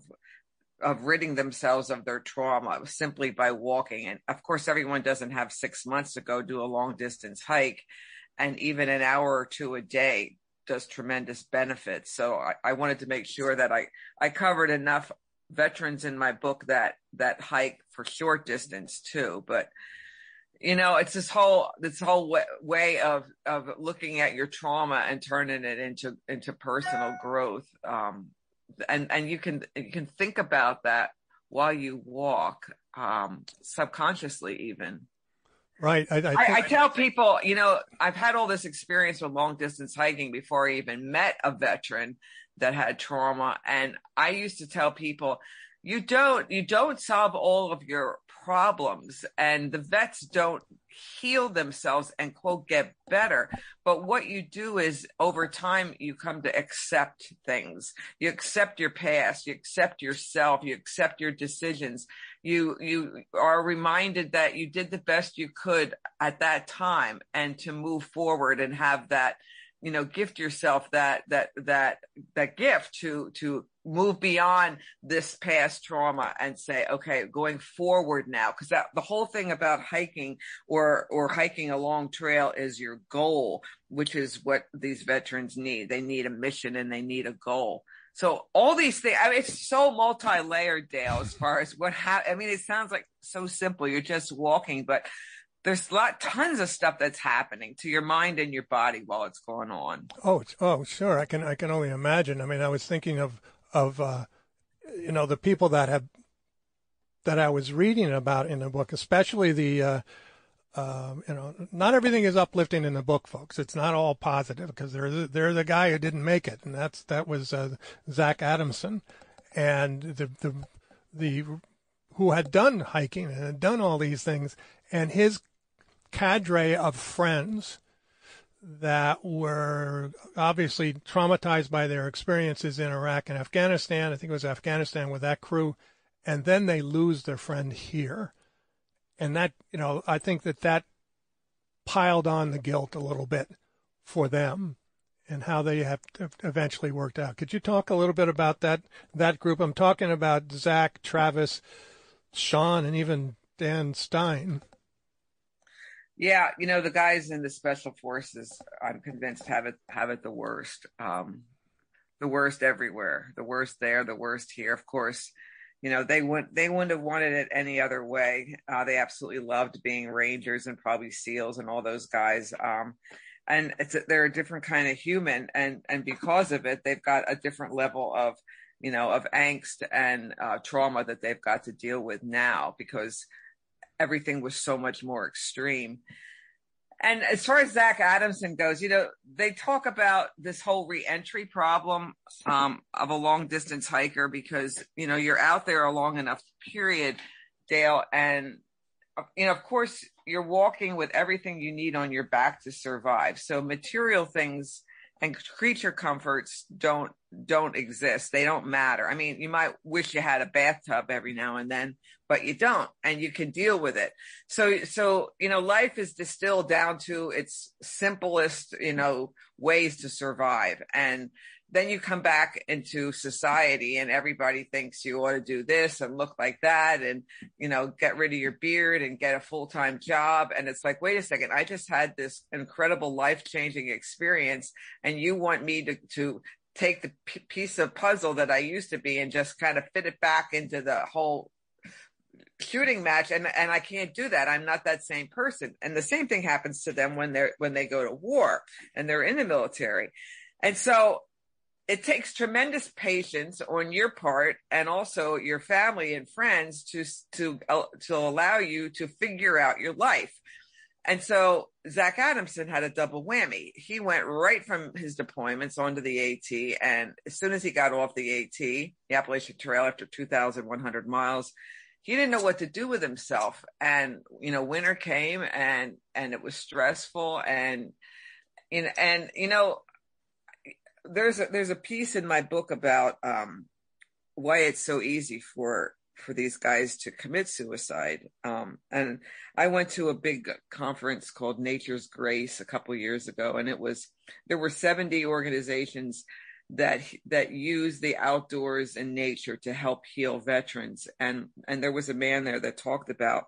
of ridding themselves of their trauma simply by walking. And of course, everyone doesn't have six months to go do a long distance hike, and even an hour or two a day does tremendous benefits. So I, I wanted to make sure that I, I covered enough veterans in my book that, that hike for short distance too. But you know, it's this whole this whole way, way of of looking at your trauma and turning it into into personal growth, um, and and you can you can think about that while you walk, um, subconsciously even. Right. I, I, I, I tell people, you know, I've had all this experience with long distance hiking before I even met a veteran that had trauma, and I used to tell people, you don't you don't solve all of your problems, and the vets don't heal themselves and quote get better, but what you do is over time you come to accept things. You accept your past, you accept yourself, you accept your decisions, you you are reminded that you did the best you could at that time, and to move forward and have that, you know, gift yourself that that that that gift to to move beyond this past trauma and say, okay, going forward now, because that the whole thing about hiking or or hiking a long trail is your goal, which is what these veterans need. They need a mission and they need a goal. So all these things, I mean, it's so multi-layered, Dale, as far as what ha- I mean, it sounds like so simple. You're just walking, but there's lot, tons of stuff that's happening to your mind and your body while it's going on. Oh, oh, sure. I can, I can only imagine. I mean, I was thinking of, of, uh, you know, the people that have, that I was reading about in the book, especially the, uh, uh, you know, not everything is uplifting in the book, folks. It's not all positive, because there's, there's a guy who didn't make it, and that's, that was, uh, Zach Adamson, and the, the, the, who had done hiking and had done all these things, and his cadre of friends that were obviously traumatized by their experiences in Iraq and Afghanistan. I think it was Afghanistan with that crew. And then they lose their friend here. And that, you know, I think that that piled on the guilt a little bit for them and how they have eventually worked out. Could you talk a little bit about that, that group? I'm talking about Zach, Travis, Sean, and even Dan Stein. Yeah, you know, the guys in the special forces, I'm convinced, have it have it the worst. Um, the worst everywhere. The worst there, the worst here. Of course, you know, they wouldn't they wouldn't have wanted it any other way. Uh, they absolutely loved being Rangers and probably SEALs and all those guys. Um, and it's a, they're a different kind of human, and and because of it, they've got a different level of, you know, of angst and uh, trauma that they've got to deal with now, because everything was so much more extreme. And as far as Zach Adamson goes, you know, they talk about this whole reentry problem um, of a long distance hiker, because, you know, you're out there a long enough period, Dale, and, you know, of course, you're walking with everything you need on your back to survive. So material things and creature comforts don't don't exist. They don't matter. I mean, you might wish you had a bathtub every now and then, but you don't, and you can deal with it. So, so you know, life is distilled down to its simplest, you know, ways to survive. And then you come back into society, and everybody thinks you ought to do this and look like that, and, you know, get rid of your beard and get a full-time job. And it's like, wait a second, I just had this incredible life-changing experience, and you want me to, to take the p- piece of puzzle that I used to be and just kind of fit it back into the whole shooting match. And, and I can't do that. I'm not that same person. And the same thing happens to them when they're, when they go to war and they're in the military. And so it takes tremendous patience on your part, and also your family and friends, to, to, uh, to allow you to figure out your life. And so Zach Adamson had a double whammy. He went right from his deployments onto the AT. And as soon as he got off the AT, the Appalachian Trail, after two thousand one hundred miles, he didn't know what to do with himself. And, you know, winter came, and, and it was stressful. And, and, and, you know, there's a, there's a piece in my book about, um, why it's so easy for, for these guys to commit suicide. Um, and I went to a big conference called Nature's Grace a couple of years ago, and it was, there were seventy organizations that, that use the outdoors and nature to help heal veterans. And, and there was a man there that talked about,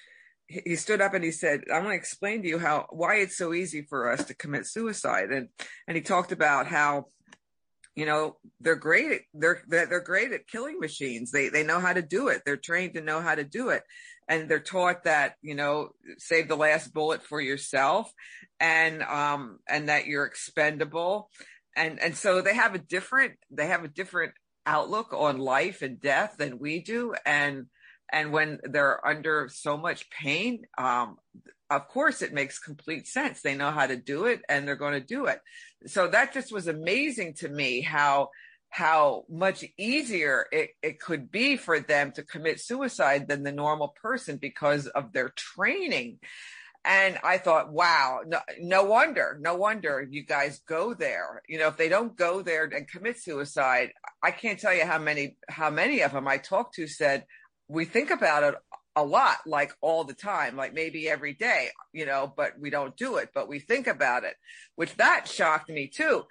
he stood up and he said, I want to explain to you how, why it's so easy for us to commit suicide. And, and he talked about how, you know, they're great. At, they're, they're, they're great at killing machines. They, they know how to do it. They're trained to know how to do it. And they're taught that, you know, save the last bullet for yourself, and, um, and that you're expendable. And, and so they have a different, they have a different outlook on life and death than we do. And, And when they're under so much pain, um, of course, it makes complete sense. They know how to do it, and they're going to do it. So that just was amazing to me, how how much easier it, it could be for them to commit suicide than the normal person, because of their training. And I thought, wow, no, no wonder, no wonder you guys go there. You know, if they don't go there and commit suicide, I can't tell you how many how many of them I talked to said, we think about it a lot, like all the time, like maybe every day, you know, but we don't do it, but we think about it, which that shocked me too.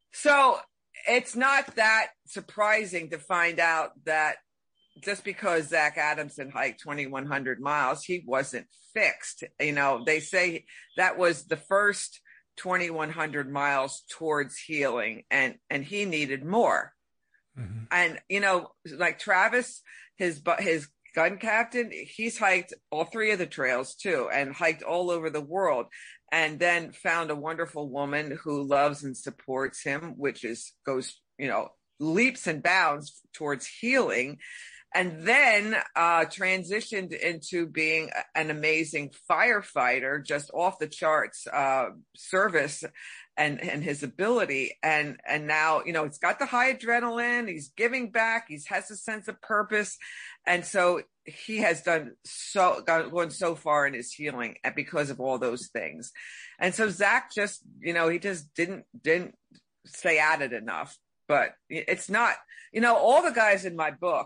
So it's not that surprising to find out that just because Zach Adamson hiked twenty-one hundred miles, he wasn't fixed. You know, they say that was the first twenty-one hundred miles towards healing, and, and he needed more. Mm-hmm. And, you know, like Travis, his, his gun captain, he's hiked all three of the trails too, and hiked all over the world, and then found a wonderful woman who loves and supports him, which is, goes, you know, leaps and bounds towards healing. And then uh, transitioned into being an amazing firefighter, just off the charts uh, service and, and his ability. And, and now, you know, it's got the high adrenaline, he's giving back, he has a sense of purpose. And so he has done so, gone so far in his healing because of all those things. And so Zach just, you know, he just didn't, didn't stay at it enough. But it's not, you know, all the guys in my book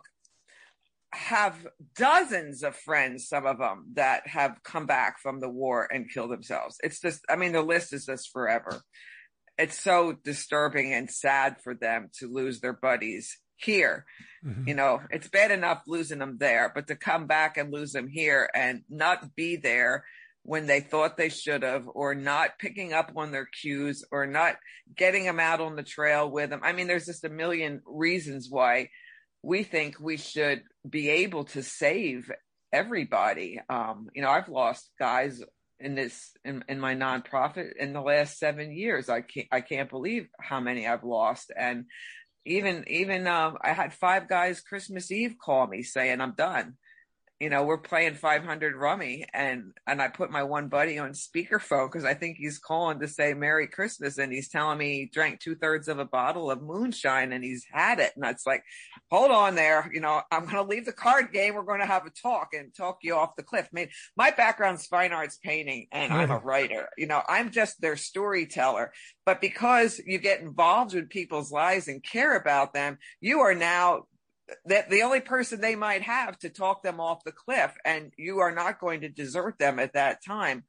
have dozens of friends, some of them, that have come back from the war and killed themselves. It's just, I mean, the list is just forever. It's so disturbing and sad for them to lose their buddies here. Mm-hmm. You know, it's bad enough losing them there, but to come back and lose them here and not be there when they thought they should have, or not picking up on their cues, or not getting them out on the trail with them. I mean, there's just a million reasons why we think we should be able to save everybody. Um, you know, I've lost guys in this, in, in my nonprofit in the last seven years. I can't, I can't believe how many I've lost. And even, even, um, I had five guys Christmas Eve call me saying, I'm done. You know, we're playing five hundred rummy, and, and I put my one buddy on speakerphone because I think he's calling to say Merry Christmas. And he's telling me he drank two thirds of a bottle of moonshine and he's had it. And it's like, hold on there. You know, I'm going to leave the card game. We're going to have a talk and talk you off the cliff. I mean, my background's fine arts painting and I'm a writer. You know, I'm just their storyteller. But because you get involved with people's lives and care about them, you are now that the only person they might have to talk them off the cliff, and you are not going to desert them at that time.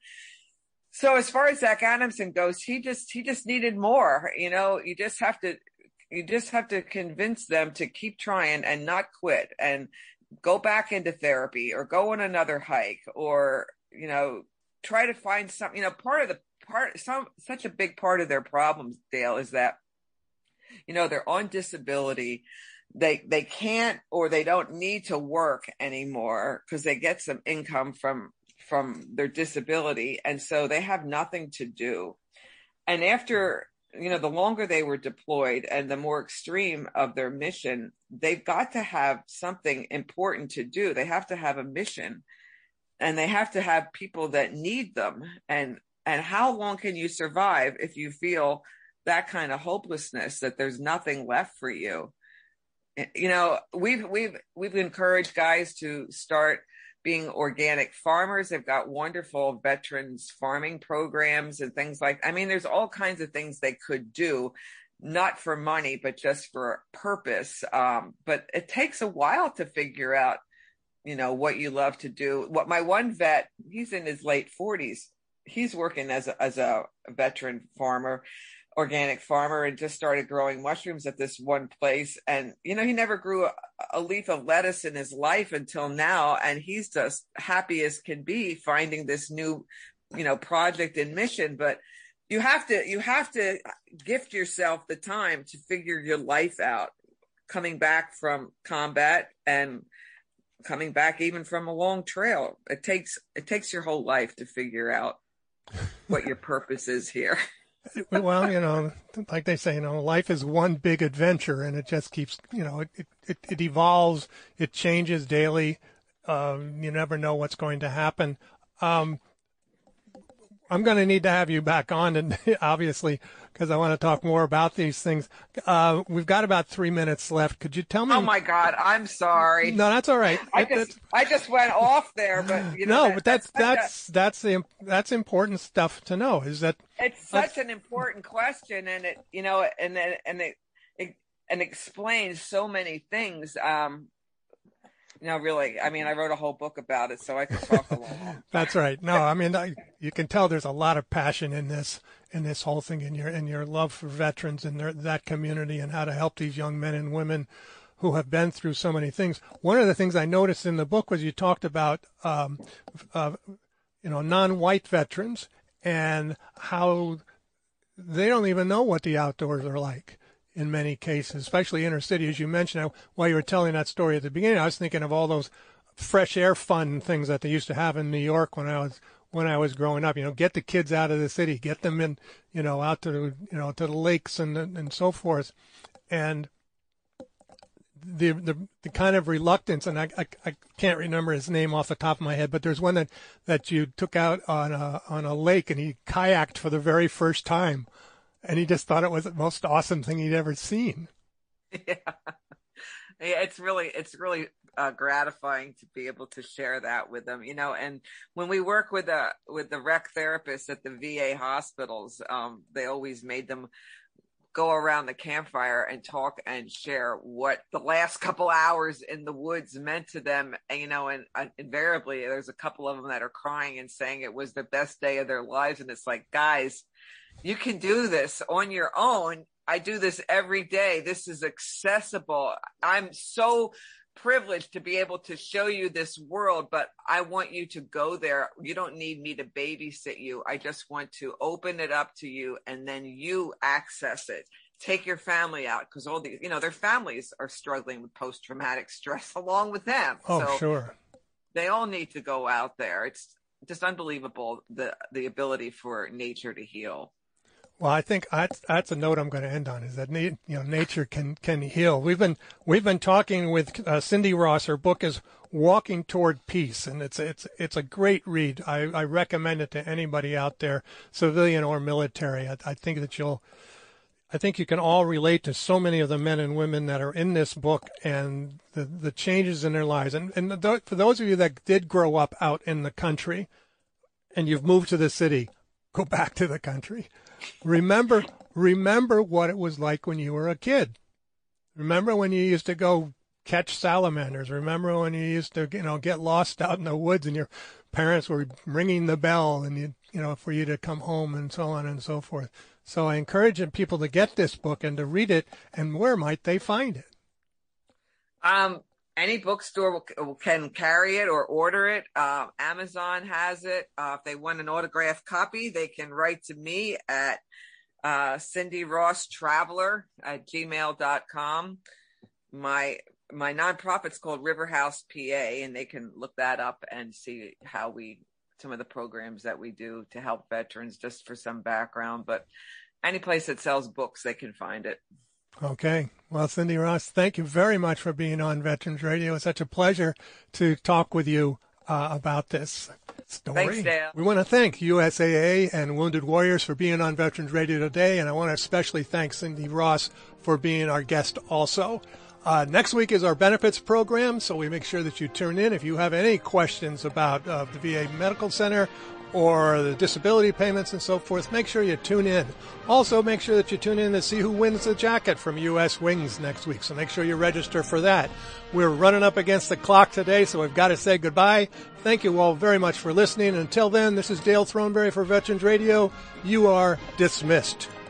So as far as Zach Adamson goes, he just, he just needed more. You know, you just have to, you just have to convince them to keep trying and not quit and go back into therapy or go on another hike or, you know, try to find something. You know, part of the part, some, such a big part of their problems, Dale, is that, you know, they're on disability. They they can't or they don't need to work anymore because they get some income from from their disability. And so they have nothing to do. And after, you know, the longer they were deployed and the more extreme of their mission, they've got to have something important to do. They have to have a mission and they have to have people that need them. And and how long can you survive if you feel that kind of hopelessness, that there's nothing left for you? You know, we've, we've, we've encouraged guys to start being organic farmers. They've got wonderful veterans farming programs and things like, I mean, there's all kinds of things they could do, not for money, but just for purpose. Um, but it takes a while to figure out, you know, what you love to do. What my one vet, he's in his late forties. He's working as a, as a veteran farmer, organic farmer, and just started growing mushrooms at this one place. And, you know, he never grew a, a leaf of lettuce in his life until now. And he's just happy as can be finding this new, you know, project and mission. But you have to, you have to gift yourself the time to figure your life out, coming back from combat and coming back even from a long trail. It takes, it takes your whole life to figure out what your purpose is here. Well, you know, like they say, you know, life is one big adventure, and it just keeps, you know, it it, it evolves, it changes daily. Um, you never know what's going to happen. Um, I'm going to need to have you back on, and obviously, because I want to talk more about these things. Uh, we've got about three minutes left. Could you tell me? Oh my God, I'm sorry. No, that's all right. I just, I just went off there, but you know, no, that, but that's that's that's, that's the that's important stuff to know. Is that it's such an important question, and it, you know, and then and it, it and explains so many things. Um, You know, really, I mean, I wrote a whole book about it, so I could talk a long. That's right. No, I mean, I, you can tell there's a lot of passion in this, in this whole thing, in your, in your love for veterans and their, that community and how to help these young men and women who have been through so many things. One of the things I noticed in the book was you talked about, um, uh, you know, non-white veterans and how they don't even know what the outdoors are like. In many cases, especially inner city, as you mentioned, while you were telling that story at the beginning, I was thinking of all those fresh air fun things that they used to have in New York when I was when I was growing up. You know, get the kids out of the city, get them in, you know, out to the, you know, to the lakes and and so forth, and the the, the kind of reluctance. And I, I I can't remember his name off the top of my head, but there's one that that you took out on a on a lake and he kayaked for the very first time. And he just thought it was the most awesome thing he'd ever seen. Yeah, yeah, it's really, it's really uh, gratifying to be able to share that with them, you know. And when we work with the with the rec therapists at the V A hospitals, um, they always made them go around the campfire and talk and share what the last couple hours in the woods meant to them. And, you know, and uh, invariably there's a couple of them that are crying and saying it was the best day of their lives. And it's like, guys, you can do this on your own. I do this every day. This is accessible. I'm so privileged to be able to show you this world, but I want you to go there. You don't need me to babysit you. I just want to open it up to you, and then you access it. Take your family out, because all these, you know, their families are struggling with post-traumatic stress along with them. Oh, so sure. They all need to go out there. It's just unbelievable, the the ability for nature to heal. Well, I think that's, that's a note I'm going to end on, is that na- you know nature can can heal. We've been we've been talking with uh, Cindy Ross. Her book is Walking Toward Peace, and it's it's it's a great read. I, I recommend it to anybody out there, civilian or military. I, I think that you'll, I think you can all relate to so many of the men and women that are in this book and the the changes in their lives. And and th- for those of you that did grow up out in the country, and you've moved to the city, go back to the country. Remember, remember what it was like when you were a kid. Remember when you used to go catch salamanders. Remember when you used to, you know, get lost out in the woods and your parents were ringing the bell and you, you know, for you to come home and so on and so forth. So I encourage people to get this book and to read it. And where might they find it? Um, any bookstore will, can carry it or order it. Uh, Amazon has it. Uh, if they want an autographed copy, they can write to me at uh, Cindy Ross Traveler at gmail dot com. My my nonprofit's called River House P A, and they can look that up and see how we some of the programs that we do to help veterans, just for some background. But any place that sells books, they can find it. Okay. Well, Cindy Ross, thank you very much for being on Veterans Radio. It's such a pleasure to talk with you uh, about this story. Thanks, Dale. We want to thank U S A A and Wounded Warriors for being on Veterans Radio today, and I want to especially thank Cindy Ross for being our guest also. Uh, next week is our benefits program, so we make sure that you tune in. If you have any questions about uh, the V A Medical Center or the disability payments and so forth, make sure you tune in. Also, make sure that you tune in to see who wins the jacket from U S Wings next week, so make sure you register for that. We're running up against the clock today, so we've got to say goodbye. Thank you all very much for listening. Until then, this is Dale Throneberry for Veterans Radio. You are dismissed.